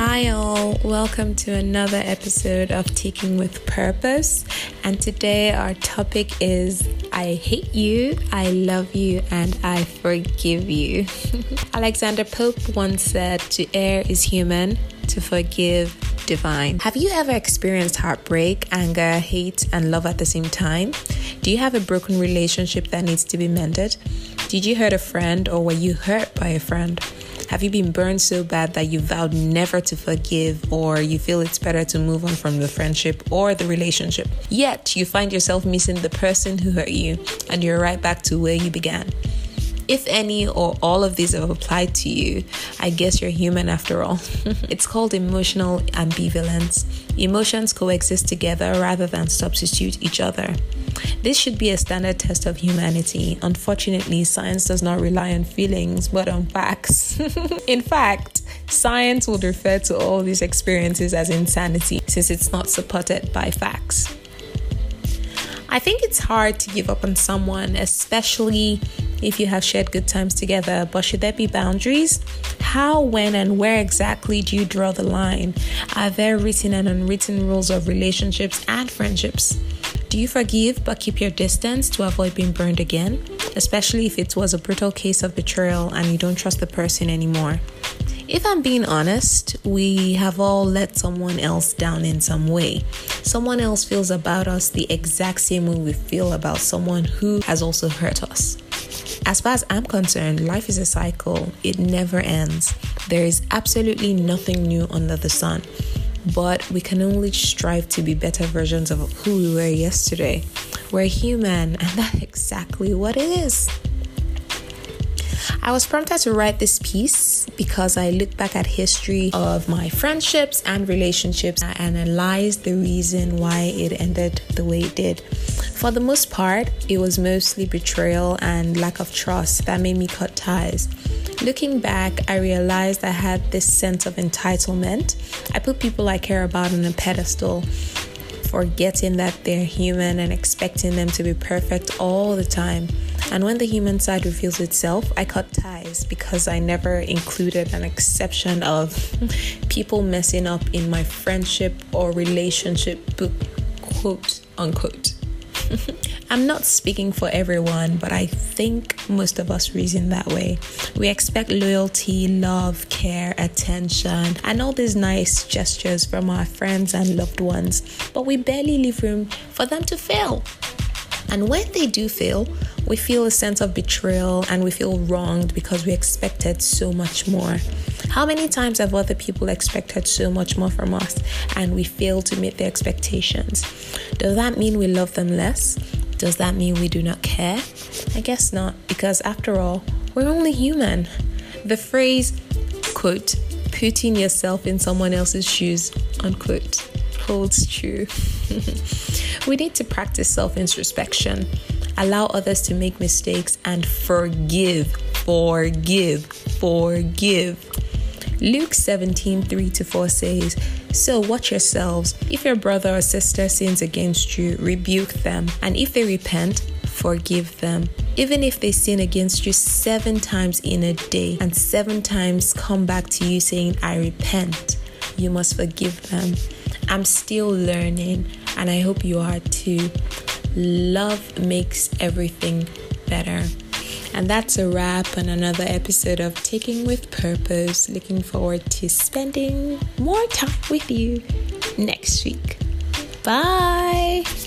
Hi all, welcome to another episode of Taking with Purpose, and today our topic is I hate you, I love you, and I forgive you. Alexander Pope once said, to err is human, to forgive divine. Have you ever experienced heartbreak, anger, hate, and love at the same time? Do you have a broken relationship that needs to be mended? Did you hurt a friend, or were you hurt by a friend? Have you been burned so bad that you vowed never to forgive, or you feel it's better to move on from the friendship or the relationship? Yet you find yourself missing the person who hurt you, and you're right back to where you began. If any or all of these have applied to you, I guess you're human after all. It's called emotional ambivalence. Emotions coexist together rather than substitute each other. This should be a standard test of humanity. Unfortunately, science does not rely on feelings, but on facts. In fact, science would refer to all these experiences as insanity, since it's not supported by facts. I think it's hard to give up on someone, especially if you have shared good times together, but should there be boundaries? How, when, and where exactly do you draw the line? Are there written and unwritten rules of relationships and friendships? Do you forgive but keep your distance to avoid being burned again? Especially if it was a brutal case of betrayal and you don't trust the person anymore. If I'm being honest, we have all let someone else down in some way. Someone else feels about us the exact same way we feel about someone who has also hurt us. As far as I'm concerned, life is a cycle. It never ends. There is absolutely nothing new under the sun. But we can only strive to be better versions of who we were yesterday. We're human, and that's exactly what it is. I was prompted to write this piece because I look back at history of my friendships and relationships and analyzed the reason why it ended the way it did. For the most part, it was mostly betrayal and lack of trust that made me cut ties. Looking back, I realized I had this sense of entitlement. I put people I care about on a pedestal, forgetting that they're human and expecting them to be perfect all the time. And when the human side reveals itself, I cut ties because I never included an exception of people messing up in my friendship or relationship book, quote unquote. I'm not speaking for everyone, but I think most of us reason that way. We expect loyalty, love, care, attention, and all these nice gestures from our friends and loved ones, but we barely leave room for them to fail. And when they do fail, we feel a sense of betrayal and we feel wronged because we expected so much more. How many times have other people expected so much more from us and we fail to meet their expectations? Does that mean we love them less? Does that mean we do not care? I guess not, because after all, we're only human. The phrase, quote, putting yourself in someone else's shoes, unquote, holds true. We need to practice self-introspection, allow others to make mistakes, and forgive. Luke 17:3-4 says, so watch yourselves. If your brother or sister sins against you, rebuke them. And if they repent, forgive them. Even if they sin against you 7 times in a day and 7 times come back to you saying, I repent, you must forgive them. I'm still learning, and I hope you are too. Love makes everything better. And that's a wrap on another episode of Taking with Purpose. Looking forward to spending more time with you next week. Bye.